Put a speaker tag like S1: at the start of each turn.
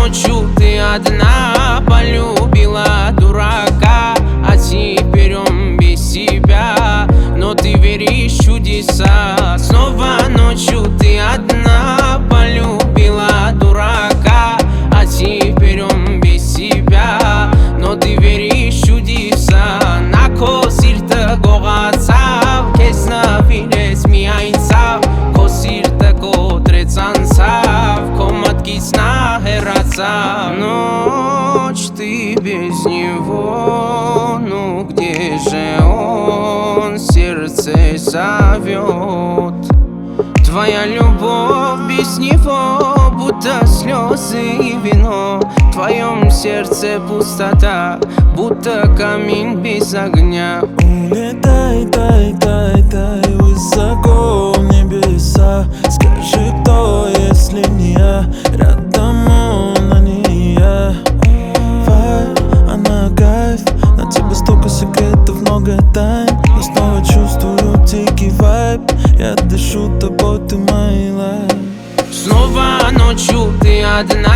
S1: ночью ты одна полюбила дурака, а теперь он без тебя, но ты веришь в чудеса. Снова ночью ты одна полюбила дурака, а теперь он без тебя, но ты веришь в чудеса. Накո սիրտը գողացավ, քեզ նվիրեց միայն ցավ, քո սիրտը կոտրեց անցավ, քո մտքից նա հեռացավ. Ночь ты без него, ну где же он, сердце зовет. Твоя любовь без него, будто слезы и вино. В твоем сердце пустота, будто камин без огня.
S2: Улетай, тай, тай, тай, высоко в небеса. Скажи, кто, если не я? Рядом он, а не я. Вайб, она кайф, на тебе столько секретов, много тайн, но снова чувствую дикий вайб. Я дышу тобой, ты мой лайф.
S1: Снова ночью ты одна